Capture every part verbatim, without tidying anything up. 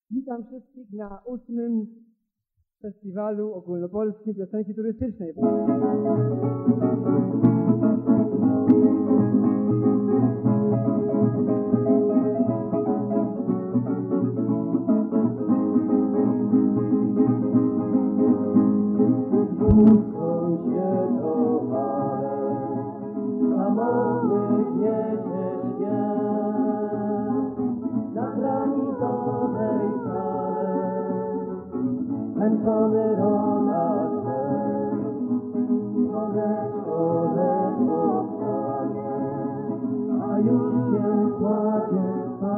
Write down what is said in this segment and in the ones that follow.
Witam wszystkich na ósmym Festiwalu Ogólnopolskiej Piosenki Turystycznej. Zmęczony rodaczek, słoneczko ledwo wstaje, a już się kładzie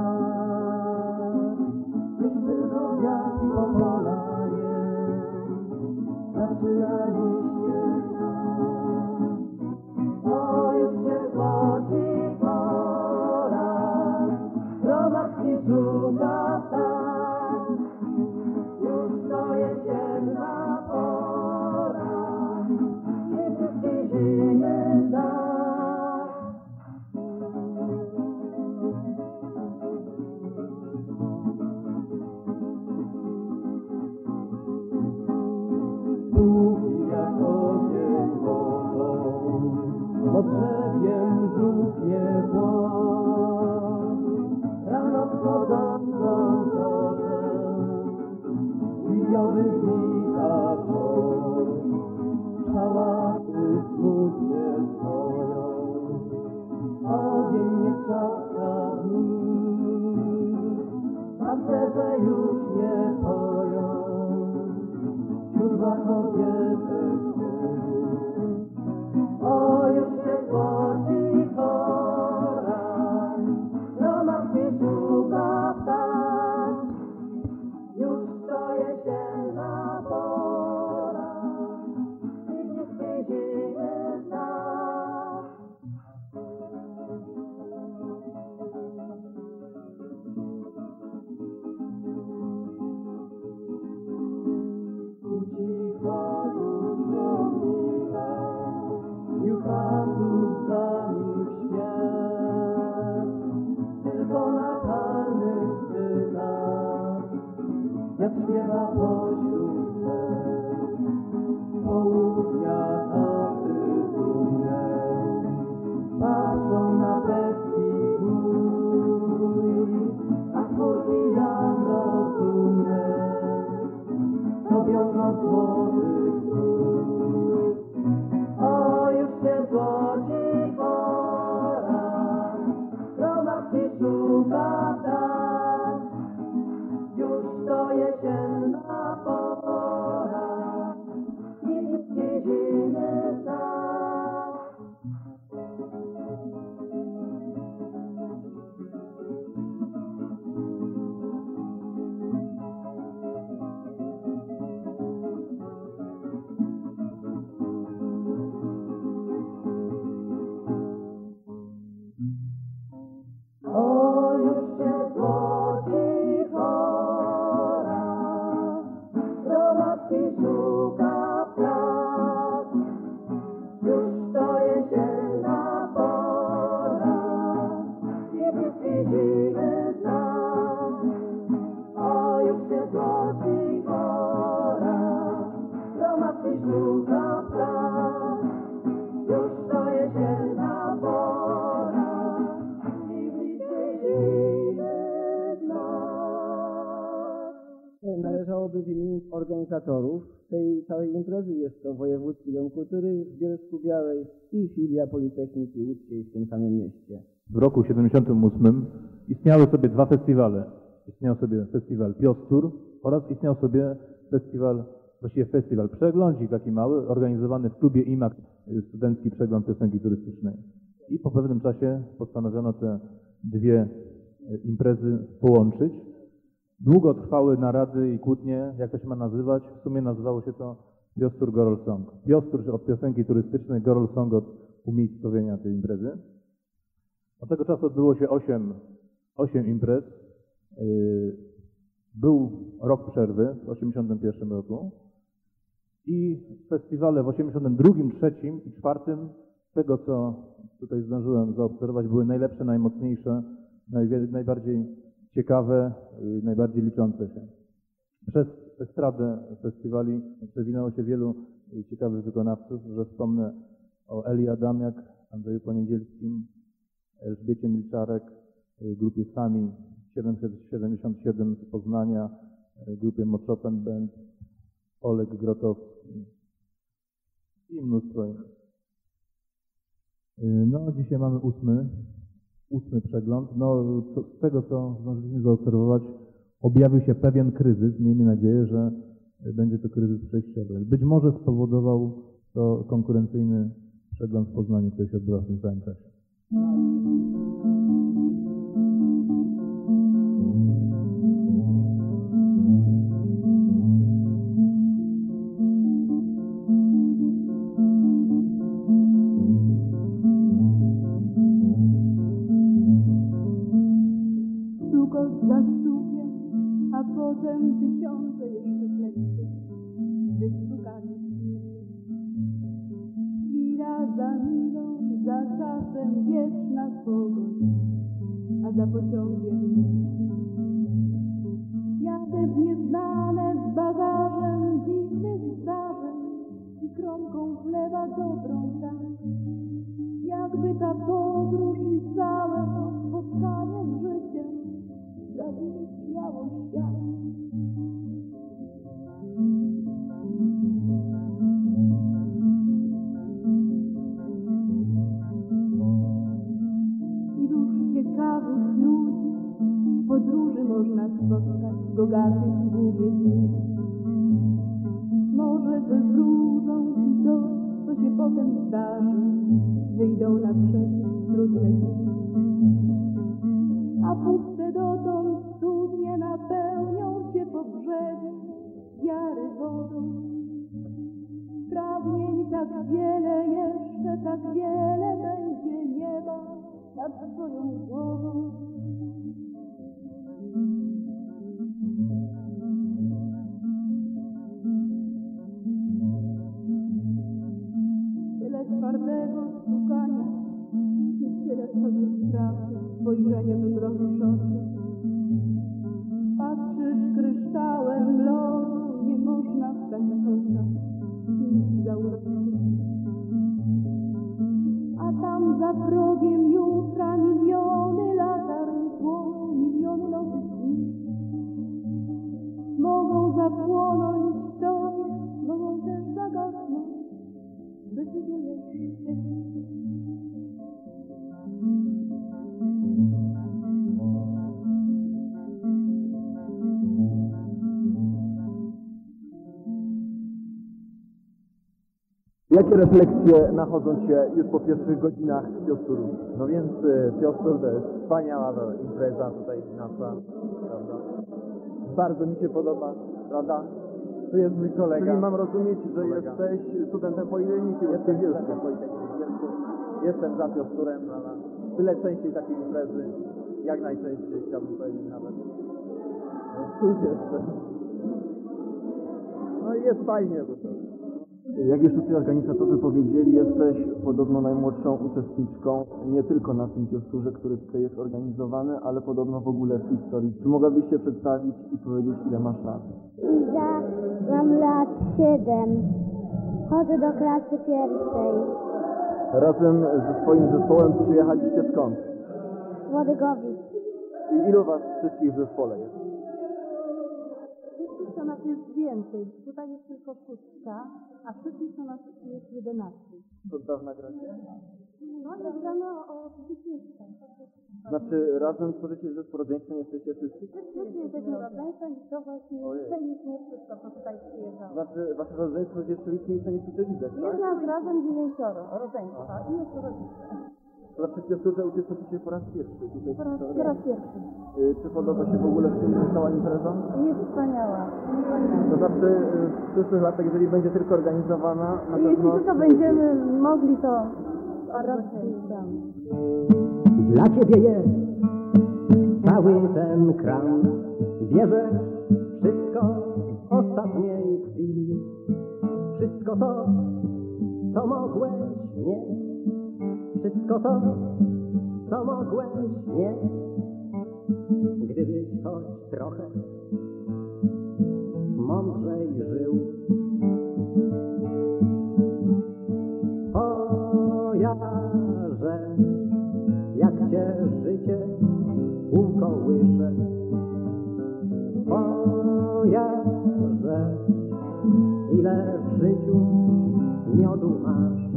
spać. Już tylko wiatr popolaje, zaczyna liście grać. O, już się złoci pora, gromadki szuka ptak. Już to jesienna pora, niebieskiej zimy znak. Póki jak ogień wodą, pod brzegiem żółknie płot. Rano wchodzącą korzę, Wijowy wita czor, szałaty smutnie stoją, ogień nie trzaska w nich, pasterze już nie poją, siódma kobiety śpiew. O, już się złoci pora, gromadki szuka ptak. Już to jesienna pora, niebieskiej zimy znak. Ucichła już domina, juchatów za nich śpiew, tylko na kalnych szczytach wiatr śpiewa pośród drzew. Południa chaty dumne patrzą na peski gnój, a chmurki jak rozumne robią go złotych stój. O, już się złoci pora, gromadki szuka ptak. Już to jesienna pora, niebieskiej zimy znak. O, już się złoci pora, gromadki szuka ptak. Już to jesienna pora, niebieskiej zimy znak. O, już się złoci pora, gromadki szuka ptak. Już to jesienna pora, niebieskiej zimy znak. Należałoby w imieniu organizatorów tej całej imprezy, jest to Wojewódzki Dom Kultury w Bielsku-Białej i filia Politechniki Łódzkiej w tym samym mieście. W roku siedemdziesiątym ósmym istniały sobie dwa festiwale. Istniał sobie festiwal Piostur oraz istniał sobie festiwal, właściwie festiwal Przeglądzik, taki mały, organizowany w klubie I M A K, Studencki Przegląd Piosenki Turystycznej. I po pewnym czasie postanowiono te dwie imprezy połączyć. Długo trwały narady i kłótnie, jak to się ma nazywać. W sumie nazywało się to Piostur Gorol Song. Piostur od piosenki turystycznej, Gorol Song od umiejscowienia tej imprezy. Od tego czasu odbyło się osiem, osiem imprez. Był rok przerwy w osiemdziesiątym pierwszym roku i festiwale w osiemdziesiątym drugim, trzecim i czwartym, z tego co tutaj zdążyłem zaobserwować, były najlepsze, najmocniejsze, najbardziej ciekawe, y, najbardziej liczące się. Przez estradę festiwali przewinęło się wielu y, ciekawych wykonawców, że wspomnę o Eli Adamiak, Andrzeju Poniedzielskim, Elżbiecie Milczarek, y, grupie Sami siedemset siedemdziesiąt siedem z Poznania, y, grupie Mochopen Band, Oleg Grotowski i mnóstwo innych. Y, No, dzisiaj mamy ósmy, ósmy przegląd. No, co, z tego, co zdążyliśmy zaobserwować, objawił się pewien kryzys. Miejmy nadzieję, że będzie to kryzys przejściowy. Być może spowodował to konkurencyjny przegląd w Poznaniu, który się odbywa w tym samym czasie. Stukot za stukiem, a potem tysiące jeszcze klepsy, wystukane. Chwila za milą, za czasem wieczna pogoń, a za pociągiem myśli. Jadę w nieznane z bagażem dziwnych zdarzeń i kromką chleba dobrą tak. Jakby ta podróż i całe to spotkanie z życiem zabili śmiało świat. Iluż ciekawych ludzi w podróży można spotkać, bogatych w długie dni. Może wywróżą ci to, co się potem zdarzy, wyjdą naprzeciw trudne dni. A puste dotąd studnie napełnią się po brzegu wiary wodą. Pragnień tak wiele jeszcze, tak wiele będzie nieba nad twoją głową. Tyle twardego szukania i tyle sobie strachu, spojrzeniem mrozisz oczy. Patrzysz kryształem lodu, nie można w takich oczach nic zauroczyć. A tam za progiem jutra miliony latarń płoną, miliony nowych dni. Mogą zapłonąć w tobie, mogą też zagasnąć. Decydujesz ty. Jakie refleksje nachodzą Cię już po pierwszych godzinach Piosturu? No więc y, Piostur to jest wspaniała to impreza tutaj nasza, prawda? Bardzo mi się podoba, prawda? Tu jest mój kolega. Czyli mam rozumieć, że Kolega. jesteś studentem Politechniki Jestem w Bielsku. studentem Politechniki w Bielsku. Jestem za Piosturem, prawda? Tyle częściej takiej imprezy, jak najczęściej, chciałbym powiedzieć nawet. No cóż jeszcze. No i jest fajnie, bo to... Jak już tutaj organizatorzy powiedzieli, jesteś podobno najmłodszą uczestniczką nie tylko na tym Piosturze, który tutaj jest organizowany, ale podobno w ogóle w historii. Czy mogłabyś się przedstawić i powiedzieć, ile masz lat? Iza, mam lat siedem. Chodzę do klasy pierwszej. Razem ze swoim zespołem przyjechaliście skąd? Z Łodygowic. I ilu was wszystkich w zespole jest? Wszystkich to nas jest więcej. Tutaj jest tylko szóstka, a wszystkich to nas jest jedenastu. Od dawna gracie? No, jak gramy o dzieciństwa. Znaczy razem tworzycie zespół rodzeństwa, nie jesteście wszyscy? Wszyscy jesteśmy rodzeństwem i to właśnie nie wszystko, co tutaj przyjeżdżało. Znaczy wasze rodzeństwo jest jeszcze liczniejsze niż tutaj widać, tak? Jest nas razem dziewięcioro rodzeństwa i jeszcze rodzice. To znaczy w Piosturze uczestniczycie po raz pierwszy tutaj. Po raz, w po raz pierwszy. Y, Czy podoba się w ogóle w tym cała impreza? Jest wspaniała. To znaczy y, w przyszłych latach, jeżeli będzie tylko organizowana, na Jeśli pewno... tylko będziemy mogli, to raz damy. Dla ciebie jest cały ten kram. Bierzesz wszystko w ostatniej chwili. Wszystko to, co mogłeś mieć. Wszystko to, co mogłeś mieć. Gdybyś choć trochę mądrzej żył. Twoja rzecz, jak cię życie ukołysze. Twoja rzecz, ile w życiu miodu masz.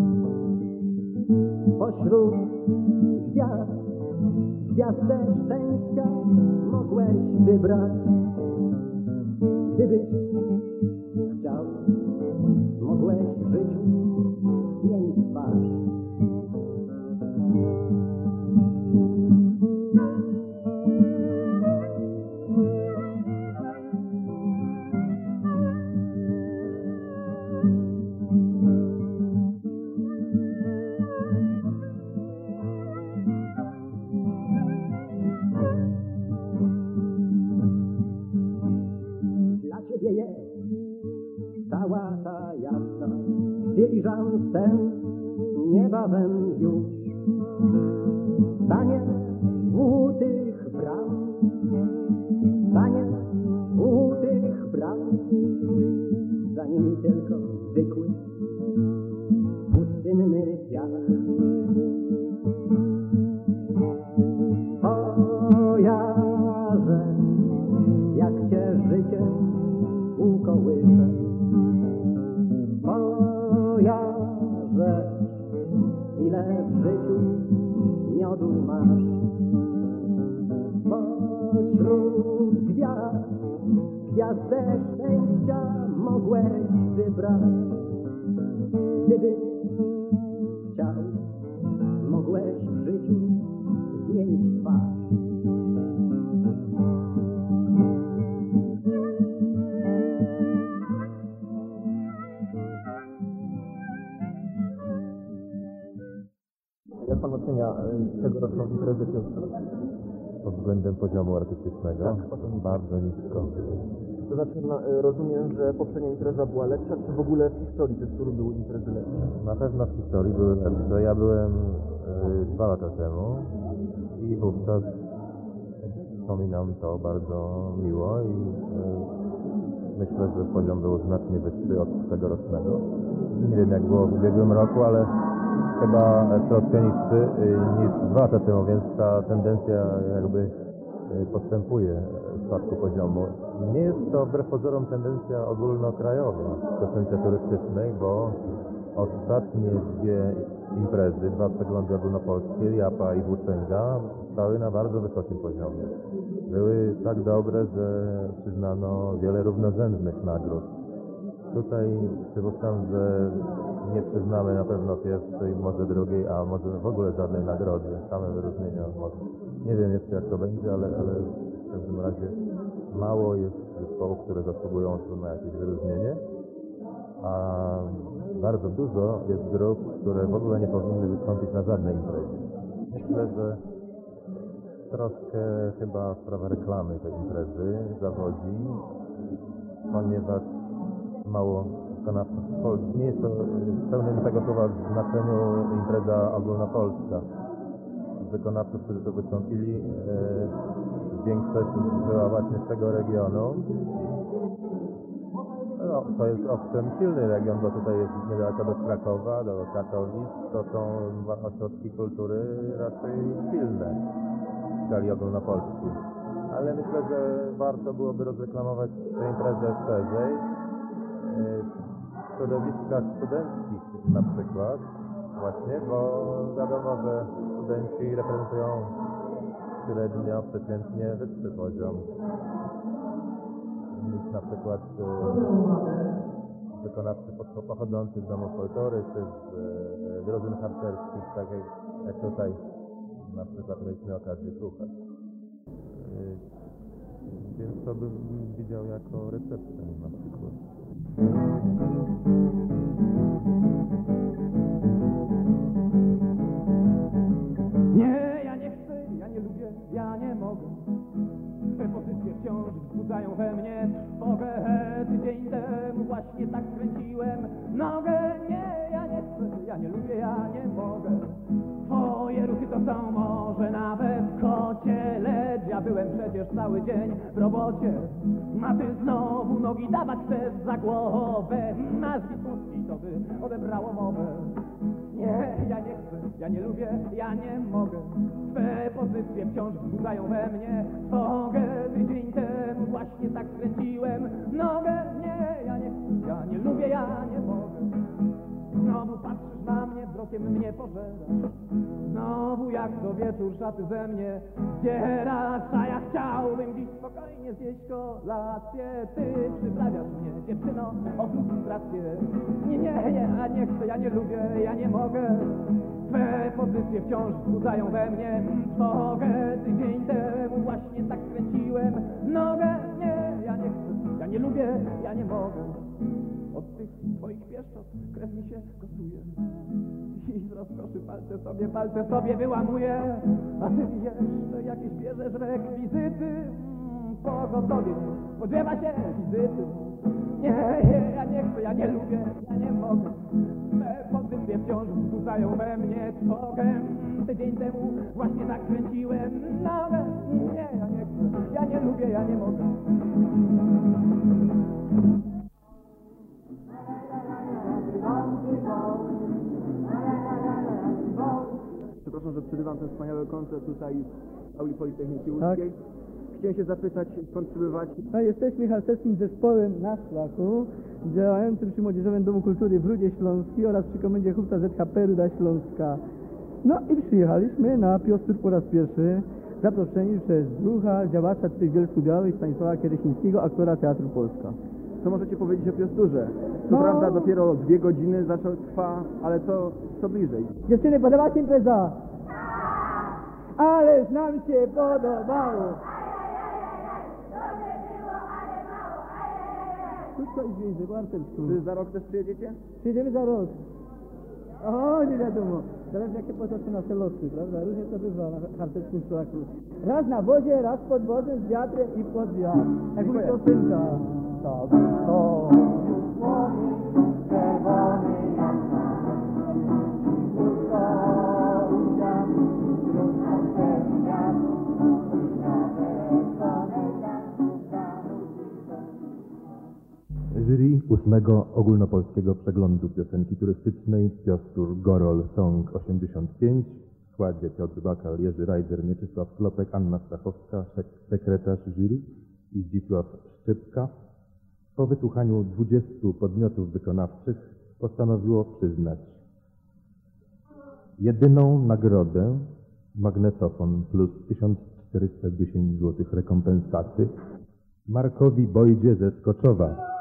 Pośród gwiazd, gwiazdę szczęścia mogłeś wybrać. Gdybyś chciał, mogłeś w życiu zmienić twarz. Cała ta jasna dyliżans ten niebawem już stanie u tych bram, stanie u tych bram, za nimi tylko zwykły, pustynny piach. Twoja rzecz, jak cię życie ukołysze. Moja rzecz, ile w życiu miodu masz. Pośród gwiazd, gwiazdę szczęścia mogłeś wybrać. Gdybyś chciał, mogłeś w życiu zmienić twarz. Jak pan ocenia tegoroczną imprezę Piostur? Pod względem poziomu artystycznego? Tak, bardzo nisko. To znaczy, no, rozumiem, że poprzednia impreza była lepsza, czy w ogóle w historii Piosturu były imprezy lepsze? Na pewno w historii były lepsze. Ja byłem y, dwa lata temu i wówczas wspominam to bardzo miło i y, myślę, że poziom był znacznie wyższy od tegorocznego. Nie wiem jak było w ubiegłym roku, ale chyba troszkę niższy niż dwa lata temu, więc ta tendencja jakby postępuje w spadku poziomu. Nie jest to wbrew pozorom tendencja ogólnokrajowa w kwestii turystycznej, bo ostatnie dwie imprezy, dwa przeglądy ogólnopolskie, Japa i Włóczęga, stały na bardzo wysokim poziomie. Były tak dobre, że przyznano wiele równorzędnych nagród. Tutaj przypuszczam, że nie przyznamy na pewno pierwszej, może drugiej, a może w ogóle żadnej nagrody, same wyróżnienia. Może. Nie wiem jeszcze jak to będzie, ale, ale w każdym razie mało jest zespołów, które zasługują na jakieś wyróżnienie, a bardzo dużo jest grup, które w ogóle nie powinny wystąpić na żadnej imprezie. Myślę, że troszkę chyba sprawa reklamy tej imprezy zawodzi, ponieważ mało wykonawców polskich. Nie jest to w pełnym tego słowa znaczeniu impreza ogólnopolska. Wykonawców, którzy tu wystąpili, e, większość była właśnie z tego regionu. No, to jest owszem silny region, bo tutaj jest niedaleko do Krakowa, do Katowic. To są ośrodki kultury raczej silne w skali ogólnopolskiej. Ale myślę, że warto byłoby rozreklamować tę imprezę szerzej. W środowiskach studenckich na przykład właśnie, bo wiadomo, że studenci reprezentują średnio, przeciętnie wyższy poziom niż na przykład y, wykonawcy pochodzący z domów folklory czy z y, drużyn harcerskich, tak jak, jak tutaj na przykład mieliśmy okazję słuchać. Y, więc to bym widział jako receptę na przykład. Nie, ja nie chcę, ja nie lubię, ja nie mogę. Te pozycje wciąż wzbudzają we mnie trwogę. Tydzień temu właśnie tak skręciłem nogę. Nie, ja nie chcę, ja nie lubię, ja nie mogę. Twoje ruchy to są może nawet kocie ledzie. ja byłem przecież cały dzień w robocie. A ty znowu nogi dawać chcesz za głowę. Masz Wisłocki, to by odebrało mowę. Nie, ja nie chcę, ja nie lubię, ja nie mogę. Twe pozycje wciąż wzbudzają we mnie trwogę. Tydzień temu właśnie tak skręciłem nogę. Nie, ja nie chcę, ja nie lubię, ja nie mogę. Znowu patrzysz na mnie, wzrokiem mnie pożerasz. Znowu jak co wieczór szaty ze mnie zdzierasz. A ja chciałbym dziś spokojnie zjeść kolację. Ty przyprawiasz mnie, dziewczyno, o frustrację. Nie, nie, nie, ja nie chcę, ja nie lubię, ja nie mogę. Twe pozycje wciąż wzbudzają we mnie trwogę. Tydzień temu właśnie tak skręciłem nogę. Nie, ja nie chcę, ja nie lubię, ja nie mogę. Od tych twoich pieszczot krew mi się kosuje i z rozkoszy palce sobie, palce sobie wyłamuję. A ty jeszcze jakieś bierzesz rekwizyty. mm, Pogotowie nie spodziewa się wizyty. Nie, nie, ja nie chcę, ja nie lubię, ja nie mogę. Te pozycje wciąż wzbudzają we mnie trwogę. Tydzień temu właśnie tak kręciłem nogę. Nie, ja nie chcę, ja nie lubię, ja nie mogę. Przepraszam, że przerywam ten wspaniały koncert tutaj w auli Politechniki Łódzkiej. Tak. Chciałem się zapytać, skąd przybywacie? No, jesteśmy harcerskim zespołem na Szlaku, działającym przy Młodzieżowym Domu Kultury w Rudzie Śląskiej oraz przy Komendzie Chówca Z H P Ruda Śląska. No i przyjechaliśmy na Piostur po raz pierwszy, zaproszeni przez druha, działacza tych Bielsku Białej, Stanisława Kieresińskiego, aktora Teatru Polska. Co możecie powiedzieć o Piosturze? Co No. prawda dopiero dwie godziny zaczął trwa, ale co, co bliżej? Dziewczyny, podoba się impreza? Ależ nam się podobało! Krótko i zwięźle, po artelsku. Czy za rok też przyjedziecie? Przyjedziemy za rok. O, nie wiadomo. Zależy jakie potoczą nasze losy, prawda? Różnie to bywa na harcerskim szlaku. Raz na wozie, raz pod wozem, z wiatrem i pod wiatr. Jak mówi piosenka. Tak, to czerwony jak Jury ósmego Ogólnopolskiego Przeglądu Piosenki Turystycznej Piostur Gorol Song osiemdziesiąt pięć w składzie Piotr Bakal, Jerzy Rajder, Mieczysław Klopek, Anna Stachowska, sekretarz jury i Zdzisław Szczypka po wysłuchaniu dwudziestu podmiotów wykonawczych postanowiło przyznać jedyną nagrodę, magnetofon plus tysiąc czterysta dziesięć złotych rekompensaty, Markowi Bojdzie ze Skoczowa.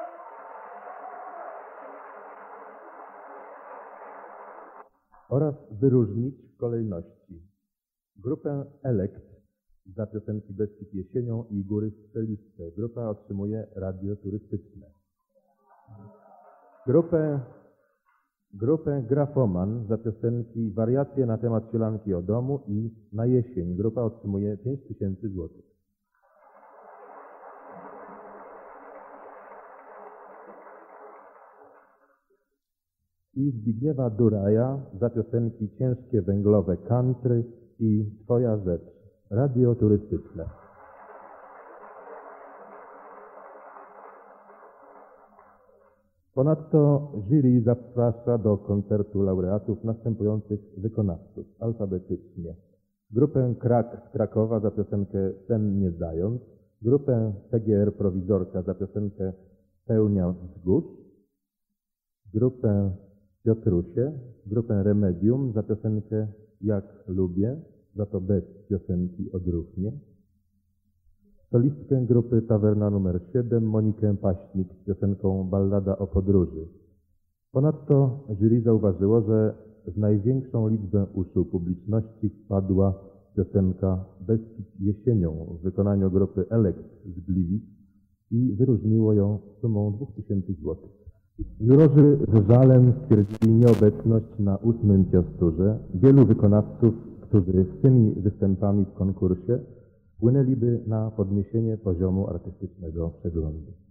Oraz wyróżnić w kolejności grupę Elekt za piosenki Beskid jesienią i Góry Strzeliste. Grupa otrzymuje radio turystyczne. Grupę, grupę Grafoman za piosenki Wariacje na temat Sielanki o domu i Na jesień. Grupa otrzymuje pięć tysięcy złotych. I Zbigniewa Duraja za piosenki Ciężkie węglowe country i Twoja rzecz, radio turystyczne. Ponadto jury zaprasza do koncertu laureatów następujących wykonawców alfabetycznie. Grupę Krak z Krakowa za piosenkę Sen nie zdając, grupę P G R Prowizorka za piosenkę Pełnia wzgórz, grupę Piotrusie, grupę Remedium za piosenkę Jak lubię, za to bez piosenki odruchnie, solistkę grupy Tawerna numer siedem Monikę Paśnik z piosenką Ballada o podróży. Ponadto jury zauważyło, że w największą liczbę uszu publiczności wpadła piosenka Beskid jesienią w wykonaniu grupy Elekt z Gliwic i wyróżniło ją sumą dwóch tysięcy złotych. Jurorzy z żalem stwierdzili nieobecność na ósmym Piosturze wielu wykonawców, którzy z tymi występami w konkursie wpłynęliby na podniesienie poziomu artystycznego przeglądu.